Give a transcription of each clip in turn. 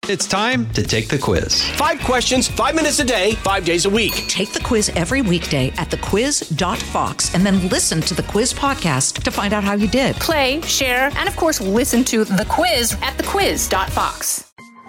It's time to take the quiz. 5 questions, 5 minutes a day, 5 days a week. Take the quiz every weekday at thequiz.fox and then listen to the quiz podcast to find out how you did. Play, share, and of course, listen to The Quiz at thequiz.fox.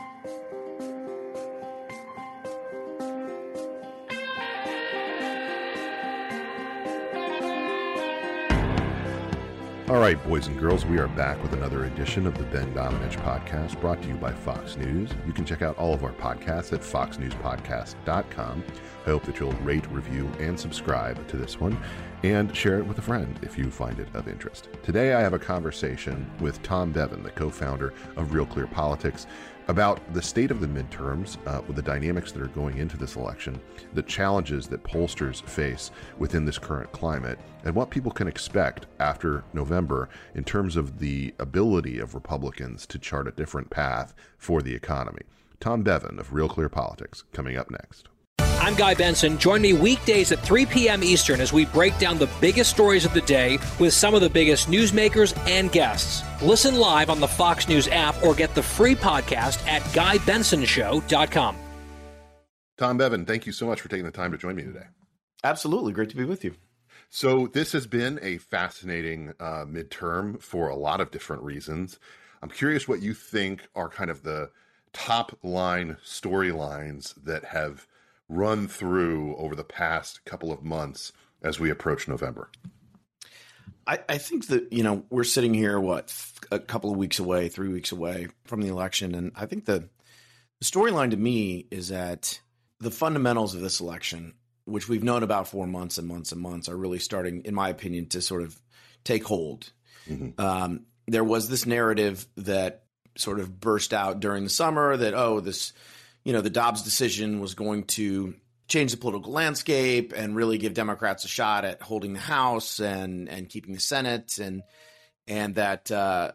All right, boys and girls, we are back with another edition of the Ben Domenech Podcast, brought to you by Fox News. You can check out all of our podcasts at foxnewspodcast.com. I hope that you'll rate, review, and subscribe to this one, and share it with a friend if you find it of interest. Today, I have a conversation with Tom Bevan, the co-founder of Real Clear Politics, about the state of the midterms, with the dynamics that are going into this election, the challenges that pollsters face within this current climate, and what people can expect after November in terms of the ability of Republicans to chart a different path for the economy. Tom Bevan of Real Clear Politics, coming up next. I'm Guy Benson. Join me weekdays at 3 p.m. Eastern as we break down the biggest stories of the day with some of the biggest newsmakers and guests. Listen live on the Fox News app or get the free podcast at GuyBensonShow.com. Tom Bevan, thank you so much for taking the time to join me today. Absolutely. Great to be with you. So this has been a fascinating midterm for a lot of different reasons. I'm curious what you think are kind of the top line storylines that have run through over the past couple of months as we approach November. I think that, we're sitting here, a couple of weeks away, 3 weeks away from the election. And I think the storyline to me is that the fundamentals of this election, which we've known about for months and months and months, are really starting, in my opinion, to sort of take hold. Mm-hmm. There was this narrative that sort of burst out during the summer that, the Dobbs decision was going to change the political landscape and really give Democrats a shot at holding the House and keeping the Senate, and that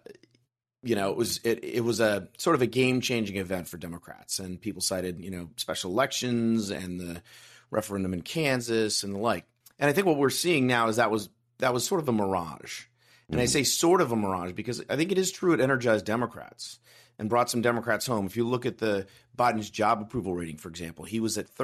it was a sort of a game-changing event for Democrats. And people cited special elections and the referendum in Kansas and the like. And I think what we're seeing now is that was sort of a mirage. And I say sort of a mirage because I think it is true it energized Democrats and brought some Democrats home. If you look at the Biden's job approval rating, for example, he was at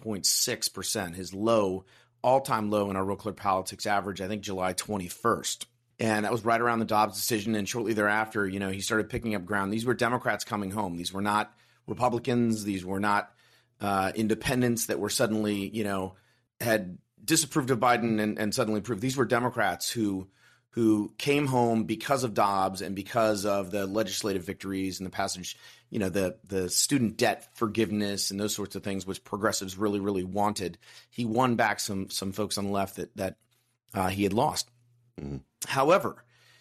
38.6%, his all-time low in our Real Clear Politics average, I think July 21st. And that was right around the Dobbs decision. And shortly thereafter, he started picking up ground. These were Democrats coming home. These were not Republicans. These were not independents that were suddenly, had disapproved of Biden and suddenly approved. These were Democrats who came home because of Dobbs and because of the legislative victories and the passage, the student debt forgiveness and those sorts of things, which progressives really, really wanted. He won back some folks on the left that he had lost. Mm-hmm. However,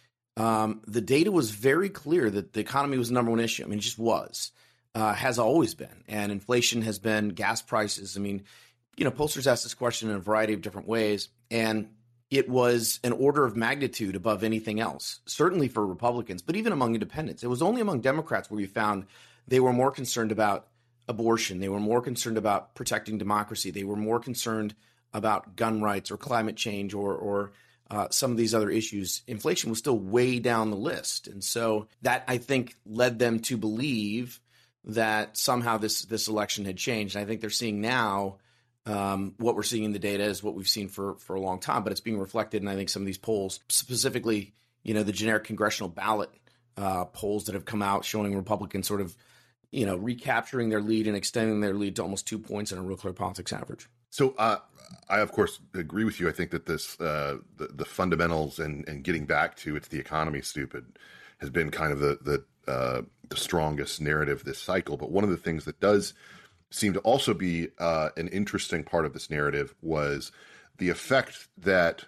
the data was very clear that the economy was the number one issue. I mean, it just was, has always been. And inflation has been, gas prices. I mean, pollsters asked this question in a variety of different ways. And it was an order of magnitude above anything else, certainly for Republicans, but even among independents. It was only among Democrats where you found they were more concerned about abortion. They were more concerned about protecting democracy. They were more concerned about gun rights or climate change or some of these other issues. Inflation was still way down the list. And so that, I think, led them to believe that somehow this election had changed. And I think they're seeing now what we're seeing in the data is what we've seen for a long time, but it's being reflected in, I think, some of these polls, specifically, the generic congressional ballot polls that have come out showing Republicans sort of, recapturing their lead and extending their lead to almost 2 points in a Real Clear Politics average. So I, of course, agree with you. I think that this the fundamentals and getting back to it's the economy, stupid, has been kind of the strongest narrative this cycle. But one of the things that does seem to also be an interesting part of this narrative was the effect that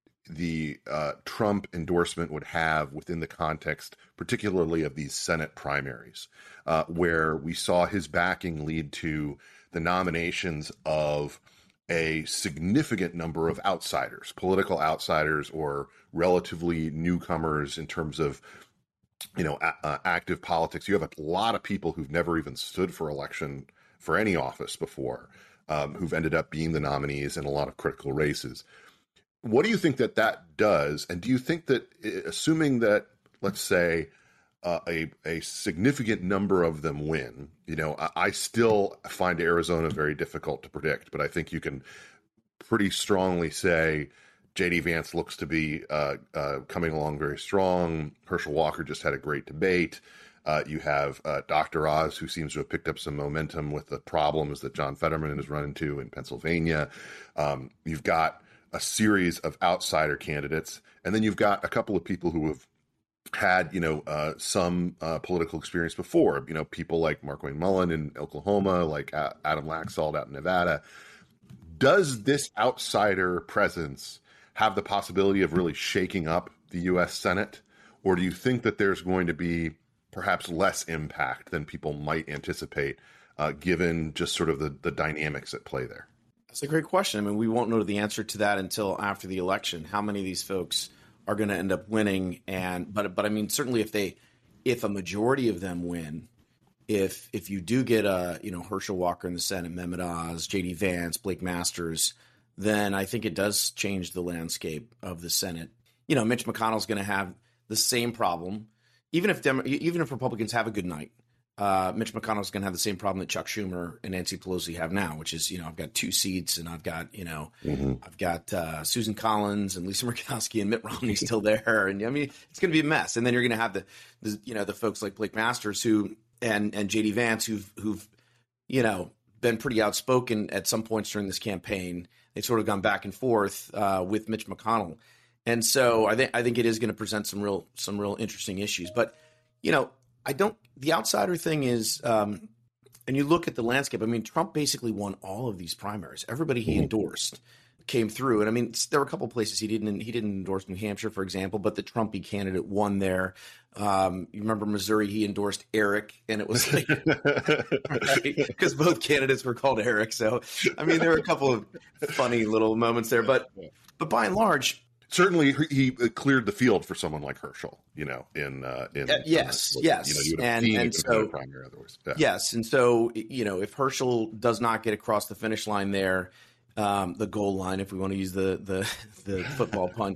the Trump endorsement would have within the context, particularly of these Senate primaries, where we saw his backing lead to the nominations of a significant number of outsiders, political outsiders or relatively newcomers in terms of, active politics. You have a lot of people who've never even stood for election for any office before, who've ended up being the nominees in a lot of critical races. What do you think that does? And do you think that, assuming that, let's say, a significant number of them win, I still find Arizona very difficult to predict, but I think you can pretty strongly say J.D. Vance looks to be coming along very strong. Herschel Walker just had a great debate. You have Dr. Oz, who seems to have picked up some momentum with the problems that John Fetterman has run into in Pennsylvania. You've got a series of outsider candidates, and then you've got a couple of people who have had, some political experience before, people like Markwayne Mullin in Oklahoma, like Adam Laxalt out in Nevada. Does this outsider presence have the possibility of really shaking up the U.S. Senate? Or do you think that there's going to be perhaps less impact than people might anticipate, given just sort of the dynamics at play there? That's a great question. I mean, we won't know the answer to that until after the election. How many of these folks are going to end up winning? But I mean, certainly if a majority of them win, if you do get Herschel Walker in the Senate, Mehmet Oz, J.D. Vance, Blake Masters, then I think it does change the landscape of the Senate. Mitch McConnell's going to have the same problem, even if Republicans have a good night. Mitch McConnell's going to have the same problem that Chuck Schumer and Nancy Pelosi have now, which is, I've got 2 seats and I've got, I've got Susan Collins and Lisa Murkowski and Mitt Romney still there. And I mean, it's going to be a mess. And then you're going to have the folks like Blake Masters and JD Vance who've been pretty outspoken at some points during this campaign. They've sort of gone back and forth with Mitch McConnell. And so I think it is going to present some real interesting issues. But, the outsider thing is, and you look at the landscape, I mean, Trump basically won all of these primaries. Everybody he endorsed came through. And I mean, there were a couple of places he didn't endorse New Hampshire, for example, but the Trumpy candidate won there. You remember Missouri, he endorsed Eric, and it was like, right? Because both candidates were called Eric. So, I mean, there were a couple of funny little moments there, but by and large, certainly he cleared the field for someone like Herschel, yes. And so, primary otherwise. Yeah. Yes. And so, if Herschel does not get across the finish line there, the goal line, if we want to use the football pun,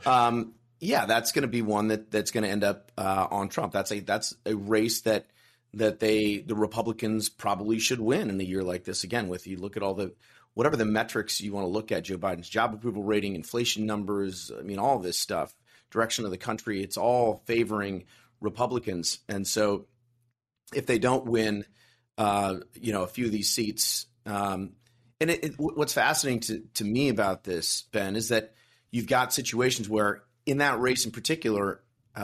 that's going to be one that's going to end up on Trump. That's a race that the Republicans probably should win in a year like this. Again, with you look at all whatever the metrics you want to look at, Joe Biden's job approval rating, inflation numbers, I mean, all this stuff, direction of the country, it's all favoring Republicans. And so if they don't win, a few of these seats, and what's fascinating to me about this, Ben, is that you've got situations where in that race in particular,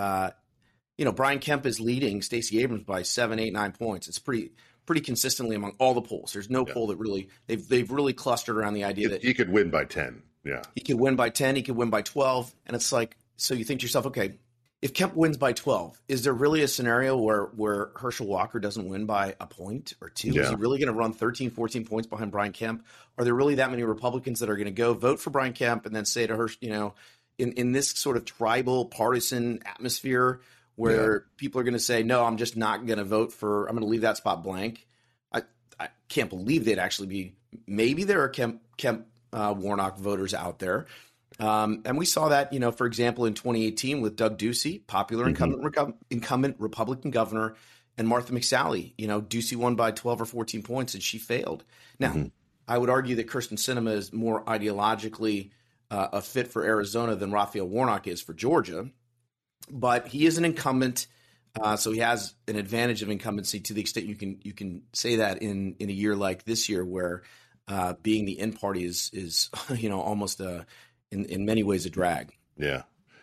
Brian Kemp is leading Stacey Abrams by 7, 8, 9 points. It's pretty consistently among all the polls. There's no poll that really they've really clustered around the idea that he could win by 10. Yeah, he could win by 10. He could win by 12. And it's like, so you think to yourself, okay, if Kemp wins by 12, is there really a scenario where Herschel Walker doesn't win by a point or 2? Yeah. Is he really going to run 13, 14 points behind Brian Kemp? Are there really that many Republicans that are going to go vote for Brian Kemp and then say to Herschel, in this sort of tribal partisan atmosphere where people are going to say, no, I'm just not going to vote I'm going to leave that spot blank. I can't believe they'd actually be, maybe there are Kemp Warnock voters out there. And we saw that, for example, in 2018 with Doug Ducey, popular incumbent Republican governor, and Martha McSally. Ducey won by 12 or 14 points and she failed. Now, I would argue that Kyrsten Sinema is more ideologically a fit for Arizona than Raphael Warnock is for Georgia. But he is an incumbent, so he has an advantage of incumbency to the extent you can say that in a year like this year, where being the in party is almost in many ways a drag. Yeah.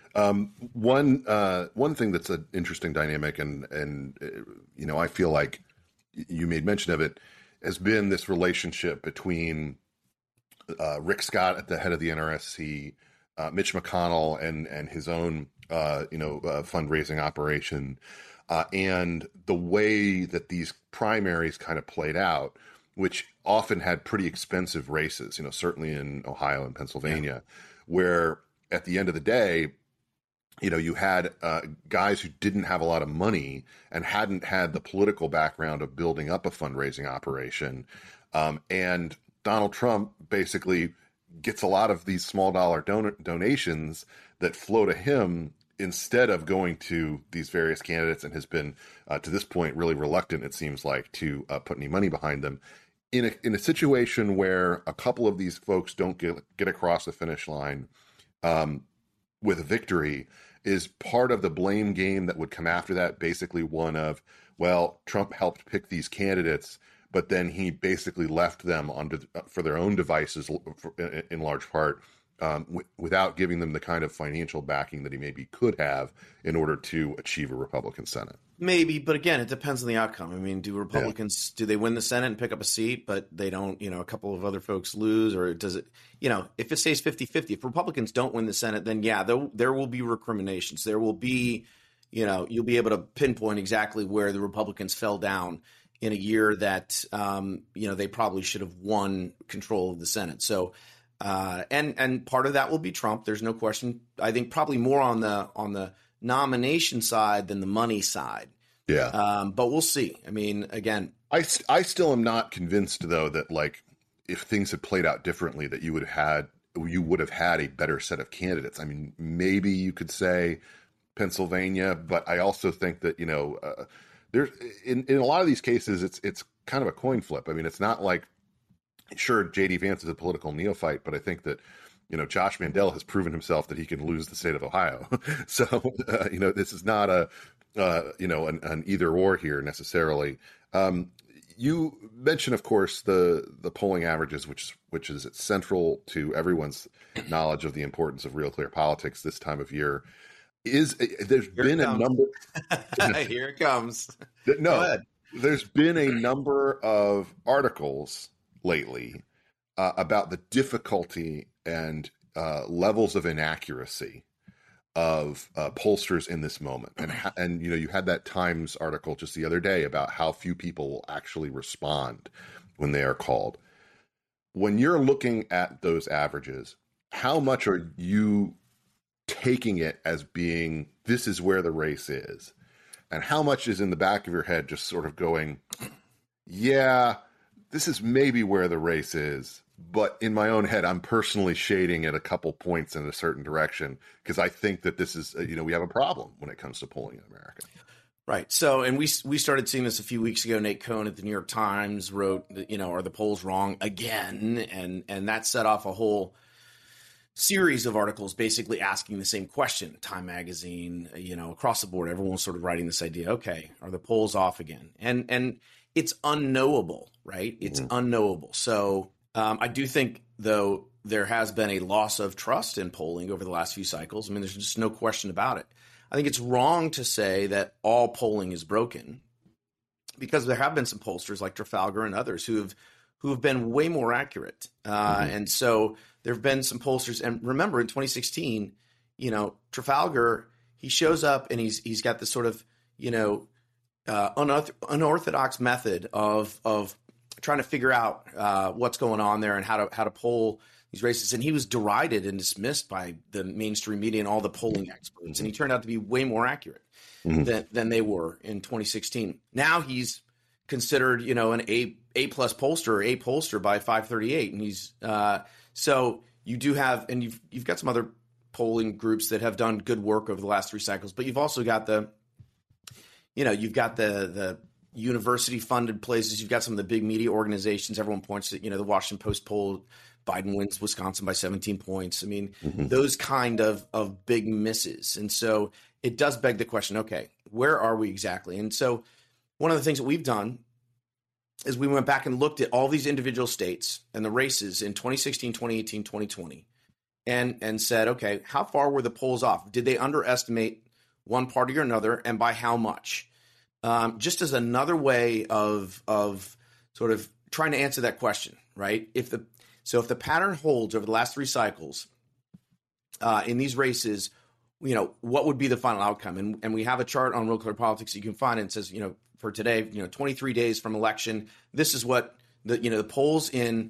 One thing that's an interesting dynamic, and I feel like you made mention of it, has been this relationship between Rick Scott at the head of the NRSC, Mitch McConnell and his own fundraising operation, and the way that these primaries kind of played out, which often had pretty expensive races, certainly in Ohio and Pennsylvania, where at the end of the day, you had guys who didn't have a lot of money and hadn't had the political background of building up a fundraising operation. And Donald Trump basically gets a lot of these small dollar donations that flow to him instead of going to these various candidates, and has been to this point really reluctant, it seems like, to put any money behind them. In a situation where a couple of these folks don't get across the finish line with a victory, is part of the blame game that would come after that basically one of, well, Trump helped pick these candidates, but then he basically left them for their own devices in large part, without giving them the kind of financial backing that he maybe could have in order to achieve a Republican Senate. Maybe, but again, it depends on the outcome. I mean, do Republicans, do they win the Senate and pick up a seat, but they don't, a couple of other folks lose, or does it, if it stays 50-50, if Republicans don't win the Senate, then yeah, there will be recriminations. There will be, you'll be able to pinpoint exactly where the Republicans fell down in a year that, they probably should have won control of the Senate. So, and part of that will be Trump. There's no question. I think probably more on the nomination side than the money side. Yeah. But we'll see. I mean, again, I still am not convinced though that like if things had played out differently that you would have had a better set of candidates. I mean, maybe you could say Pennsylvania, but I also think that, there's in a lot of these cases, it's kind of a coin flip. I mean, it's not like, sure, J.D. Vance is a political neophyte, but I think that, Josh Mandel has proven himself that he can lose the state of Ohio. So, this is not an either or here necessarily. You mentioned, of course, the polling averages, which is central to everyone's knowledge of the importance of Real Clear Politics this time of year. There's been a number. Here it comes. No, there's been a number of articles lately about the difficulty and levels of inaccuracy of pollsters in this moment, and you had that Times article just the other day about how few people will actually respond when they are called. When you're looking at those averages, how much are you taking it as being this is where the race is, and how much is in the back of your head just sort of going, yeah, this is maybe where the race is, but in my own head, I'm personally shading it a couple points in a certain direction because I think that this is, we have a problem when it comes to polling in America. Right. So, and we started seeing this a few weeks ago. Nate Cohn at the New York Times wrote, are the polls wrong again? And that set off a whole series of articles basically asking the same question. Time Magazine, across the board, everyone was sort of writing this idea, okay, are the polls off again? And it's unknowable, right? It's unknowable. So I do think, though, there has been a loss of trust in polling over the last few cycles. I mean, there's just no question about it. I think it's wrong to say that all polling is broken because there have been some pollsters like Trafalgar and others who have been way more accurate. And so there have been some pollsters. And remember, in 2016, Trafalgar, he shows up and he's got this sort of, unorthodox method of trying to figure out what's going on there and how to poll these races. And he was derided and dismissed by the mainstream media and all the polling experts. And he turned out to be way more accurate than they were in 2016. Now he's considered, an A plus pollster or A pollster by 538. And he's so you do have, and you've got some other polling groups that have done good work over the last three cycles, but you've also got the university funded places. You've got some of the big media organizations. Everyone points to, the Washington Post poll, Biden wins Wisconsin by 17 points. I mean, those kind of big misses. And so it does beg the question, okay, where are we exactly? And so one of the things that we've done is we went back and looked at all these individual states and the races in 2016, 2018, 2020, and said, okay, how far were the polls off? Did they underestimate one party or another, and by how much? Just as another way of sort of trying to answer that question, right? If the pattern holds over the last three cycles in these races, what would be the final outcome? And we have a chart on Real Clear Politics you can find, and it says, for today, 23 days from election, this is what the polls in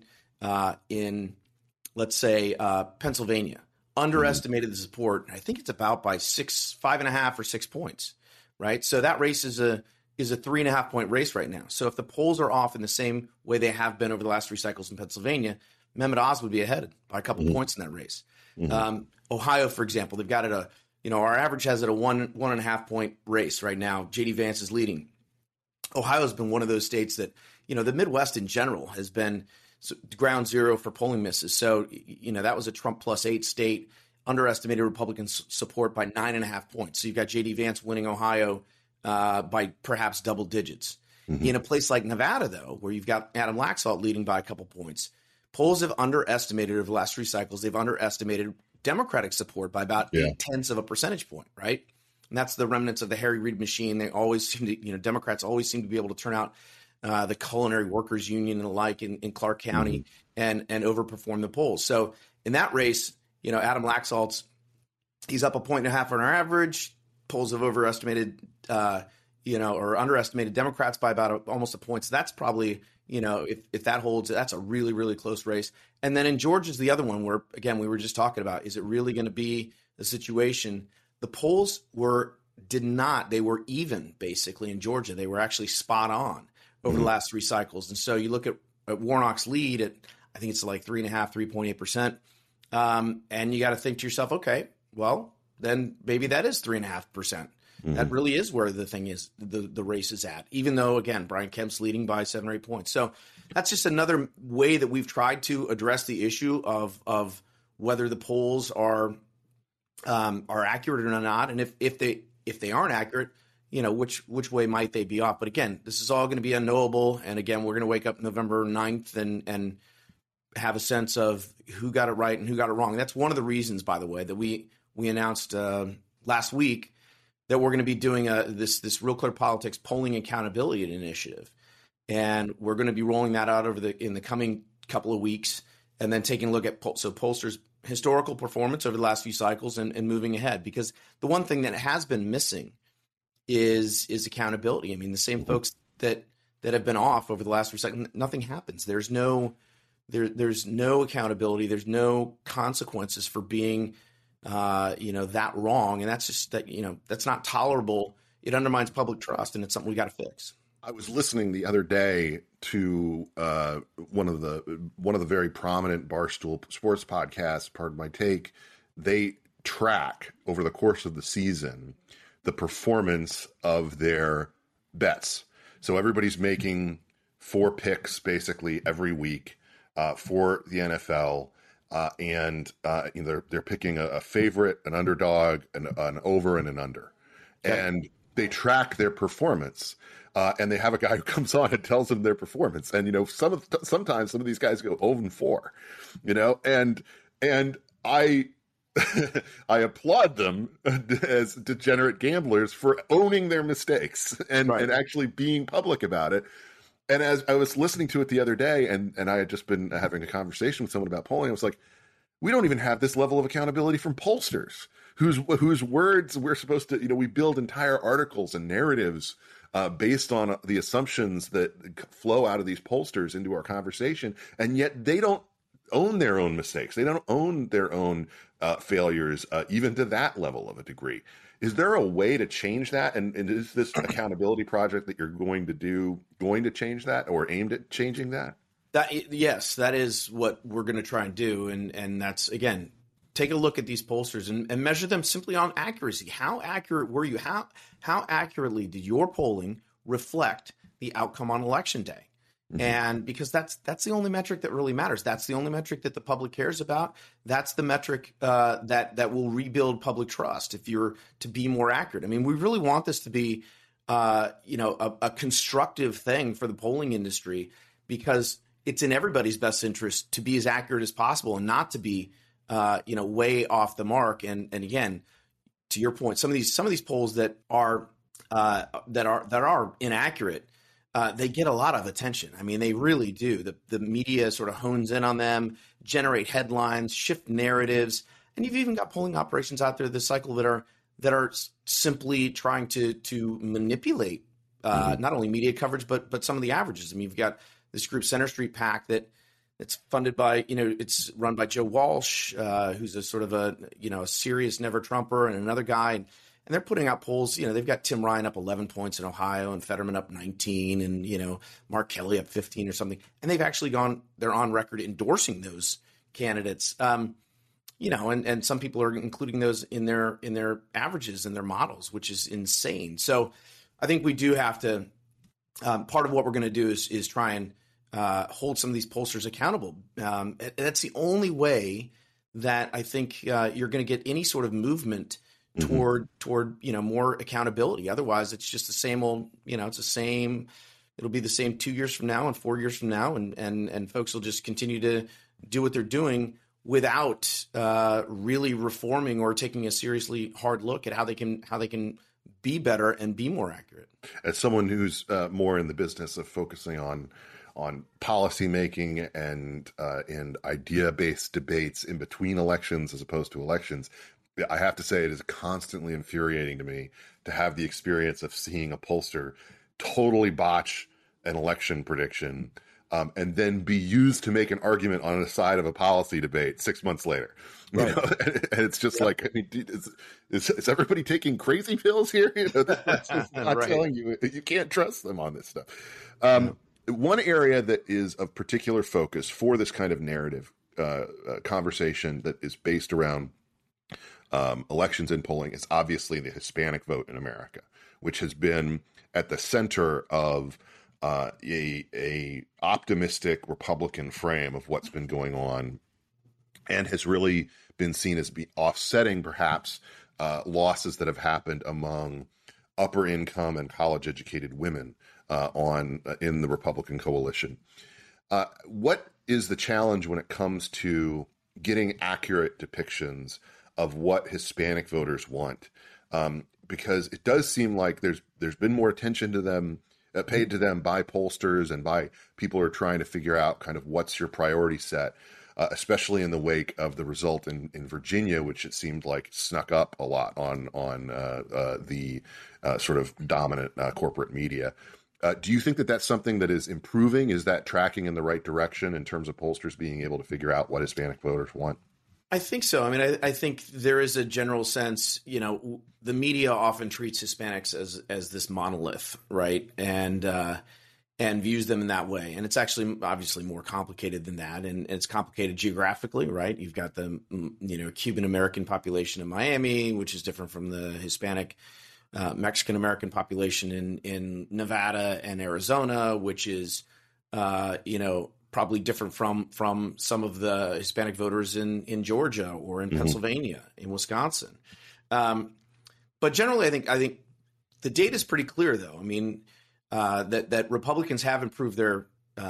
let's say Pennsylvania underestimated the support. I think it's about by 5.5 or 6 points. Right. So that race is a 3.5 point race right now. So if the polls are off in the same way they have been over the last three cycles in Pennsylvania, Mehmet Oz would be ahead by a couple points in that race. Ohio, for example, they've got it our average has it a 1.5 point race right now. J.D. Vance is leading. Ohio's been one of those states that, the Midwest in general has been ground zero for polling misses. So, that was a Trump +8 state, underestimated Republican support by 9.5 points. So you've got J.D. Vance winning Ohio by perhaps double digits. Mm-hmm. In a place like Nevada, though, where you've got Adam Laxalt leading by a couple points, polls have underestimated over the last 3 cycles. They've underestimated Democratic support by about 0.8 of a percentage point, right? And that's the remnants of the Harry Reid machine. They always seem to, Democrats always seem to be able to turn out the Culinary Workers Union and the like in Clark County and overperform the polls. So in that race, Adam Laxalt's, he's up 1.5 points on our average. Polls have overestimated, or underestimated Democrats by about almost a point. So that's probably, if that holds, that's a really, really close race. And then in Georgia's the other one where, again, we were just talking about, is it really going to be the situation? The polls they were even basically in Georgia. They were actually spot on over the last 3 cycles. And so you look at Warnock's lead at, I think it's like 3.8%. And you got to think to yourself, okay, well, then maybe that is 3.5%. That really is where the thing is, the race is at, even though, again, Brian Kemp's leading by 7 or 8 points. So that's just another way that we've tried to address the issue of whether the polls are accurate or not. And if they aren't accurate, which way might they be off? But again, this is all going to be unknowable. And again, we're going to wake up November 9th and have a sense of who got it right and who got it wrong. And that's one of the reasons, by the way, that we announced last week that we're going to be doing this Real Clear Politics polling accountability initiative. And we're going to be rolling that out in the coming couple of weeks, and then taking a look at pollsters' historical performance over the last few cycles and moving ahead. Because the one thing that has been missing is accountability. I mean, the same folks that have been off over the last 3 cycles, nothing happens. There's no accountability. There's no consequences for being that wrong. And that's just that, that's not tolerable. It undermines public trust, and it's something we got to fix. I was listening the other day to one of the very prominent Barstool Sports podcasts, Pardon My Take. They track over the course of the season the performance of their bets. So everybody's making 4 picks basically every week for the NFL. And they're picking a favorite, an underdog, an over, and an under. Okay. And they track their performance. And they have a guy who comes on and tells them their performance. And, sometimes some of these guys go 0-4, and I I applaud them as degenerate gamblers for owning their mistakes and actually being public about it. And as I was listening to it the other day, and I had just been having a conversation with someone about polling, I was like, we don't even have this level of accountability from pollsters whose words we're supposed to, we build entire articles and narratives based on the assumptions that flow out of these pollsters into our conversation. And yet they don't own their own mistakes. They don't own their own failures, even to that level of a degree. Is there a way to change that? And is this accountability project that you're going to change that, or aimed at changing that? Yes, that is what we're going to try and do. And that's, again, take a look at these pollsters and measure them simply on accuracy. How accurate were you? How accurately did your polling reflect the outcome on election day? Mm-hmm. And because that's the only metric that really matters. That's the only metric that the public cares about. That's the metric that will rebuild public trust if you're to be more accurate. I mean, we really want this to be a constructive thing for the polling industry, because it's in everybody's best interest to be as accurate as possible and not to be way off the mark. And again, to your point, some of these polls that are inaccurate, they get a lot of attention. I mean, they really do. The media sort of hones in on them, generate headlines, shift narratives, and you've even got polling operations out there this cycle that are simply trying to manipulate not only media coverage but some of the averages. I mean, you've got this group Center Street PAC that's funded by, it's run by Joe Walsh, who's a sort of a serious never Trumper, and another guy. And they're putting out polls. They've got Tim Ryan up 11 points in Ohio and Fetterman up 19 and, Mark Kelly up 15 or something. And they've actually they're on record endorsing those candidates. and some people are including those in their averages and their models, which is insane. So I think we do have to, part of what we're going to do is try and hold some of these pollsters accountable. That's the only way that I think you're going to get any sort of movement toward more accountability. Otherwise, it's just the same old, it's the same. It'll be the same 2 years from now and 4 years from now, and folks will just continue to do what they're doing without really reforming or taking a seriously hard look at how they can be better and be more accurate. As someone who's more in the business of focusing on policy making and idea-based debates in between elections as opposed to elections, I have to say it is constantly infuriating to me to have the experience of seeing a pollster totally botch an election prediction and then be used to make an argument on the side of a policy debate 6 months later. Right. And it's just like, I mean, is everybody taking crazy pills here? That's just not right. Telling you can't trust them on this stuff. One area that is of particular focus for this kind of narrative conversation that is based around elections and polling is obviously the Hispanic vote in America, which has been at the center of a optimistic Republican frame of what's been going on, and has really been seen as be offsetting perhaps losses that have happened among upper income and college educated women in the Republican coalition. What is the challenge when it comes to getting accurate depictions of what Hispanic voters want? Because it does seem like there's been more attention to them paid to them by pollsters and by people who are trying to figure out kind of what's your priority set, especially in the wake of the result in Virginia, which it seemed like snuck up a lot on the sort of dominant corporate media. Do you think that that's something that is improving? Is that tracking in the right direction in terms of pollsters being able to figure out what Hispanic voters want? I think so. I mean, I think there is a general sense, the media often treats Hispanics as this monolith, right? And views them in that way. And it's actually obviously more complicated than that. And it's complicated geographically, right? You've got the, Cuban American population in Miami, which is different from the Hispanic Mexican American population in Nevada and Arizona, which is, probably different from some of the Hispanic voters in Georgia or in Pennsylvania, in Wisconsin. But generally, I think the data is pretty clear, though. I mean, that Republicans have improved their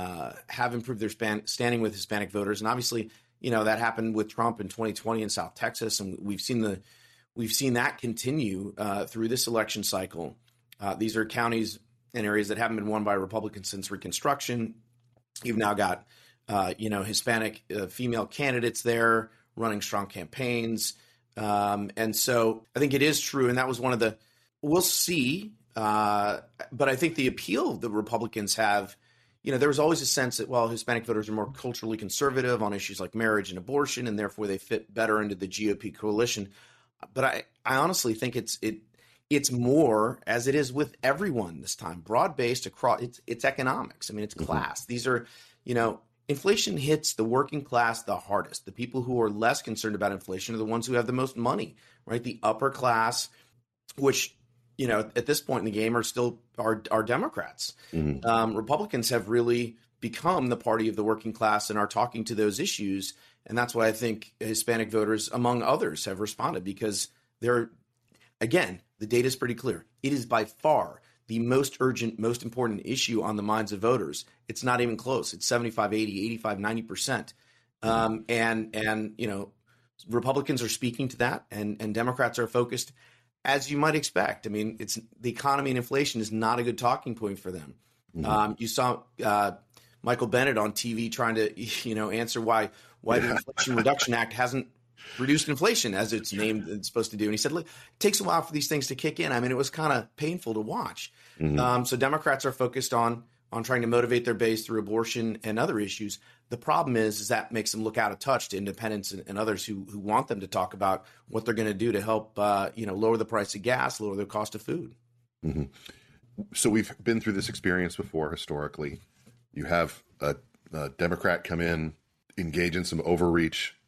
standing with Hispanic voters, and obviously, that happened with Trump in 2020 in South Texas, and we've seen that continue through this election cycle. These are counties and areas that haven't been won by Republicans since Reconstruction. You've now got, Hispanic female candidates there running strong campaigns. And so I think it is true. And that was we'll see. But I think the appeal the Republicans have, there was always a sense that, Hispanic voters are more culturally conservative on issues like marriage and abortion, and therefore they fit better into the GOP coalition. But I honestly think it's more, as it is with everyone this time, broad-based across. It's economics. I mean, it's class. These are, inflation hits the working class the hardest. The people who are less concerned about inflation are the ones who have the most money, right? The upper class, which, at this point in the game are Democrats. Republicans have really become the party of the working class and are talking to those issues. And that's why I think Hispanic voters, among others, have responded, because again, the data is pretty clear. It is by far the most urgent, most important issue on the minds of voters. It's not even close. It's 75, 80, 85, 90%. And Republicans are speaking to that, and Democrats are focused, as you might expect. I mean, it's the economy and inflation is not a good talking point for them. You saw Michael Bennet on TV trying to, answer why the Inflation Reduction Act hasn't reduced inflation, as it's named, it's supposed to do. And he said, look, it takes a while for these things to kick in. I mean, it was kind of painful to watch. So Democrats are focused on trying to motivate their base through abortion and other issues. The problem is that makes them look out of touch to independents and others who want them to talk about what they're going to do to help, lower the price of gas, lower the cost of food. So we've been through this experience before historically. You have a Democrat come in, engage in some overreach,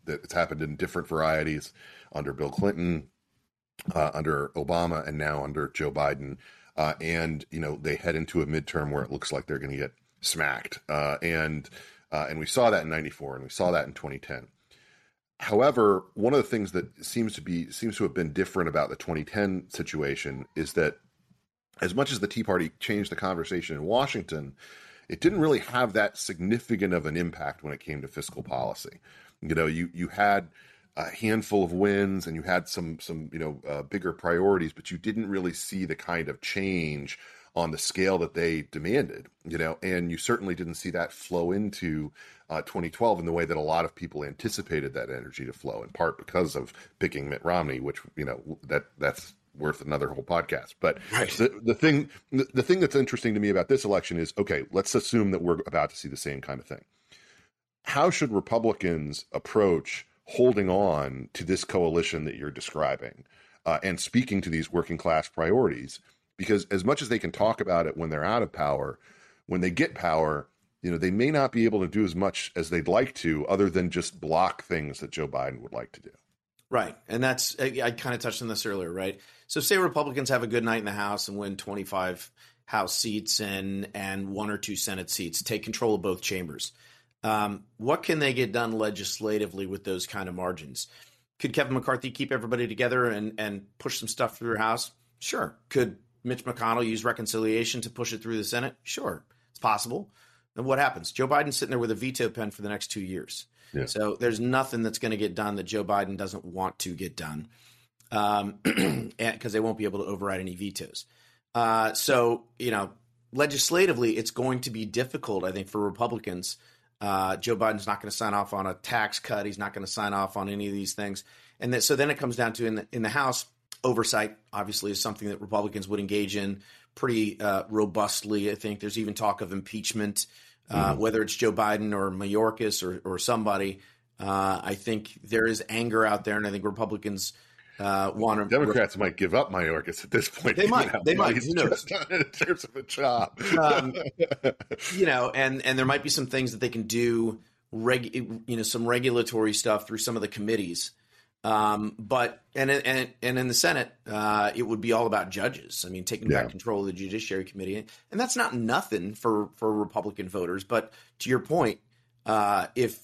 that it's happened in different varieties under Bill Clinton, under Obama, and now under Joe Biden. And they head into a midterm where it looks like they're going to get smacked. And we saw that in '94, and we saw that in 2010. However, one of the things that seems to have been different about the 2010 situation is that as much as the Tea Party changed the conversation in Washington, it didn't really have that significant of an impact when it came to fiscal policy. You had a handful of wins and you had some bigger priorities, but you didn't really see the kind of change on the scale that they demanded, and you certainly didn't see that flow into 2012 in the way that a lot of people anticipated that energy to flow, in part because of picking Mitt Romney, which, that's worth another whole podcast. But right. the thing that's interesting to me about this election is, okay, let's assume that we're about to see the same kind of thing. How should Republicans approach holding on to this coalition that you're describing and speaking to these working class priorities? Because as much as they can talk about it when they're out of power, when they get power, they may not be able to do as much as they'd like to, other than just block things that Joe Biden would like to do. Right. And I kind of touched on this earlier, right? So say Republicans have a good night in the House and win 25 House seats and 1 or 2 Senate seats, take control of both chambers. What can they get done legislatively with those kind of margins? Could Kevin McCarthy keep everybody together and push some stuff through the House? Sure. Could Mitch McConnell use reconciliation to push it through the Senate? Sure. It's possible. Then what happens? Joe Biden's sitting there with a veto pen for the next 2 years. Yeah. So there's nothing that's going to get done that Joe Biden doesn't want to get done, because they won't be able to override any vetoes. So legislatively, it's going to be difficult, I think, for Republicans. Joe Biden's not going to sign off on a tax cut. He's not going to sign off on any of these things. And so then it comes down to in the House, oversight obviously is something that Republicans would engage in pretty robustly. I think there's even talk of impeachment, whether it's Joe Biden or Mayorkas or somebody. I think there is anger out there, and I think Republicans want to. Democrats might give up Mayorkas at this point. They might. They might. He's just not in terms of a job. And there might be some things that they can do, some regulatory stuff through some of the committees. But in the Senate, it would be all about judges. I mean, taking back control of the Judiciary Committee, and that's not nothing for Republican voters. But to your point, if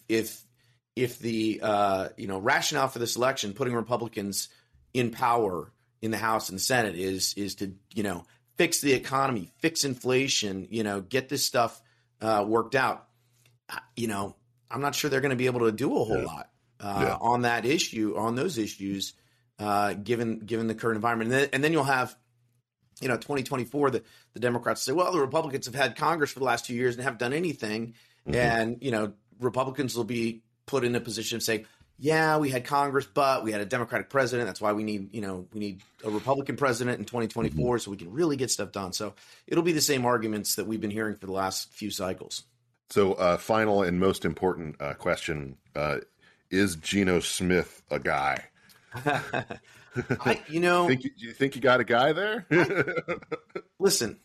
the rationale for this election, putting Republicans in power in the House and Senate is to fix the economy, fix inflation, get this stuff worked out. I'm not sure they're going to be able to do a whole lot. On that issue, on those issues, given the current environment, and then you'll have, 2024. The Democrats say, well, the Republicans have had Congress for the last 2 years and haven't done anything, and Republicans will be put in a position to say, yeah, we had Congress, but we had a Democratic president. That's why we need a Republican president in 2024, so we can really get stuff done. So it'll be the same arguments that we've been hearing for the last few cycles. So, final and most important question. Is Geno Smith a guy? Do you think you got a guy there? Listen,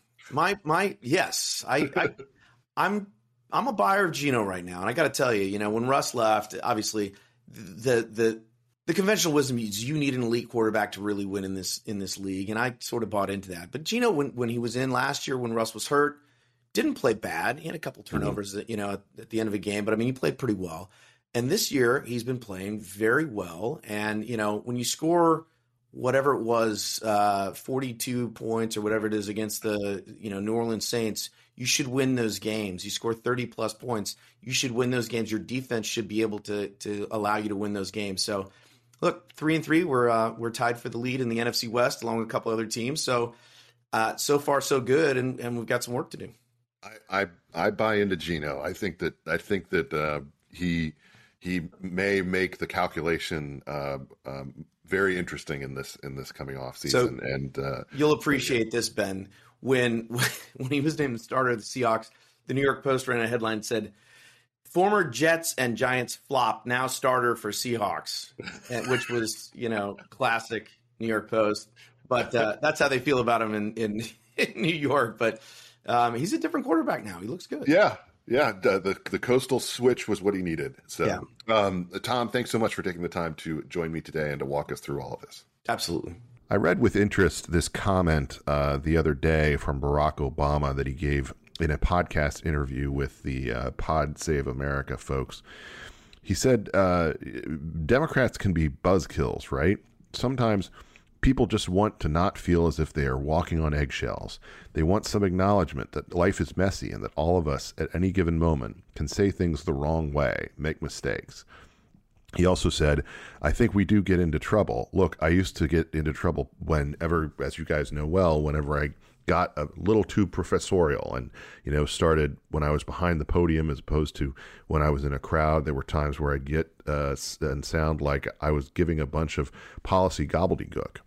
yes, I'm a buyer of Geno right now, and I got to tell you, when Russ left, obviously the conventional wisdom is you need an elite quarterback to really win in this league, and I sort of bought into that. But Geno, when he was in last year, when Russ was hurt, didn't play bad. He had a couple turnovers, at the end of a game, but I mean, he played pretty well. And this year, he's been playing very well. And, when you score whatever it was, 42 points or whatever it is against the, New Orleans Saints, you should win those games. You score 30-plus points, you should win those games. Your defense should be able to allow you to win those games. So, look, 3-3, we're tied for the lead in the NFC West along with a couple other teams. So, so far, so good, and we've got some work to do. I buy into Geno. I think that he may make the calculation very interesting in this coming off season. So and you'll appreciate this, Ben. When he was named the starter of the Seahawks, the New York Post ran a headline that said, "Former Jets and Giants flop, now starter for Seahawks," which was classic New York Post. But that's how they feel about him in New York. But he's a different quarterback now. He looks good. Yeah. Yeah, the coastal switch was what he needed. So, Tom, thanks so much for taking the time to join me today and to walk us through all of this. Absolutely. I read with interest this comment the other day from Barack Obama that he gave in a podcast interview with the Pod Save America folks. He said, Democrats can be buzzkills, right? Sometimes people just want to not feel as if they are walking on eggshells. They want some acknowledgement that life is messy and that all of us at any given moment can say things the wrong way, make mistakes. He also said, I think we do get into trouble. Look, I used to get into trouble whenever, as you guys know well, whenever I got a little too professorial and, started when I was behind the podium as opposed to when I was in a crowd. There were times where I'd get and sound like I was giving a bunch of policy gobbledygook.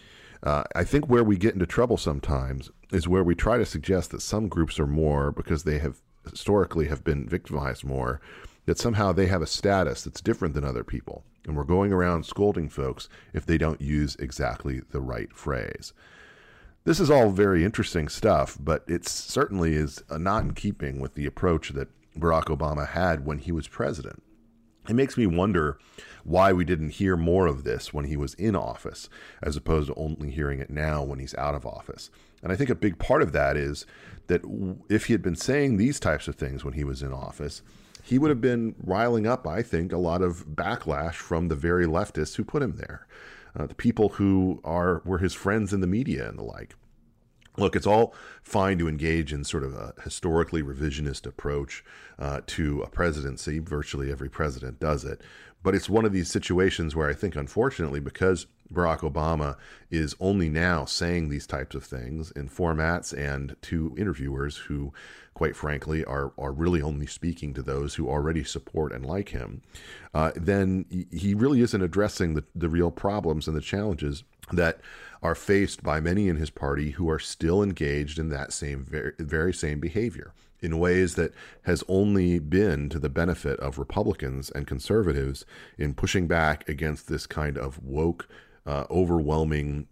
I think where we get into trouble sometimes is where we try to suggest that some groups are more because they have historically have been victimized more, that somehow they have a status that's different than other people. And we're going around scolding folks if they don't use exactly the right phrase. This is all very interesting stuff, but it certainly is not in keeping with the approach that Barack Obama had when he was president. It makes me wonder why we didn't hear more of this when he was in office, as opposed to only hearing it now when he's out of office. And I think a big part of that is that if he had been saying these types of things when he was in office, he would have been riling up, I think, a lot of backlash from the very leftists who put him there, the people who were his friends in the media and the like. Look, it's all fine to engage in sort of a historically revisionist approach to a presidency. Virtually every president does it. But it's one of these situations where I think, unfortunately, because Barack Obama is only now saying these types of things in formats and to interviewers who, quite frankly, are really only speaking to those who already support and like him, then he really isn't addressing the real problems and the challenges that are faced by many in his party who are still engaged in that very same behavior in ways that has only been to the benefit of Republicans and conservatives in pushing back against this kind of woke, overwhelming,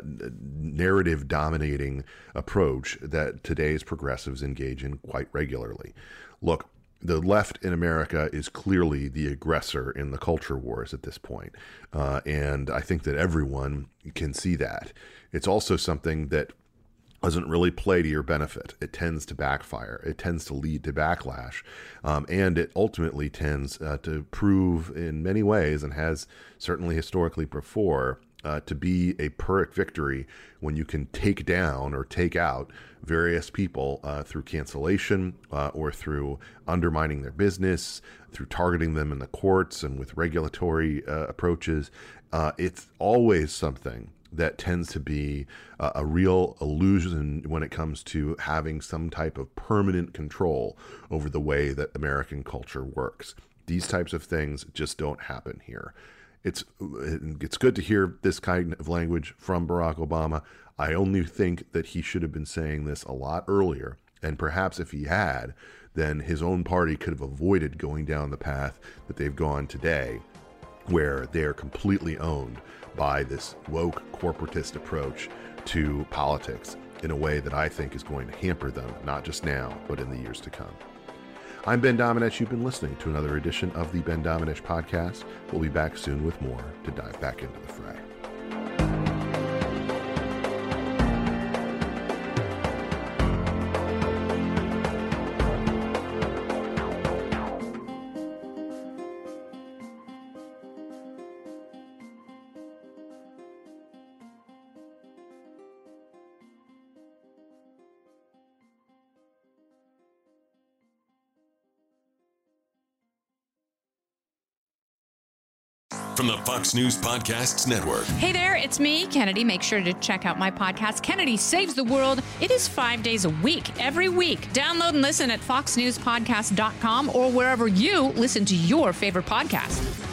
narrative-dominating approach that today's progressives engage in quite regularly. Look, the left in America is clearly the aggressor in the culture wars at this point. And I think that everyone can see that. It's also something that doesn't really play to your benefit. It tends to backfire. It tends to lead to backlash. And it ultimately tends to prove in many ways, and has certainly historically before, to be a Pyrrhic victory when you can take down or take out various people through cancellation or through undermining their business, through targeting them in the courts and with regulatory approaches. It's always something that tends to be a real illusion when it comes to having some type of permanent control over the way that American culture works. These types of things just don't happen here. It's good to hear this kind of language from Barack Obama. I only think that he should have been saying this a lot earlier. And perhaps if he had, then his own party could have avoided going down the path that they've gone today, where they are completely owned by this woke corporatist approach to politics in a way that I think is going to hamper them, not just now, but in the years to come. I'm Ben Domenech. You've been listening to another edition of the Ben Domenech Podcast. We'll be back soon with more to dive back into the fray. From the Fox News Podcasts Network. Hey there, it's me, Kennedy. Make sure to check out my podcast, Kennedy Saves the World. It is 5 days a week, every week. Download and listen at foxnewspodcast.com or wherever you listen to your favorite podcast.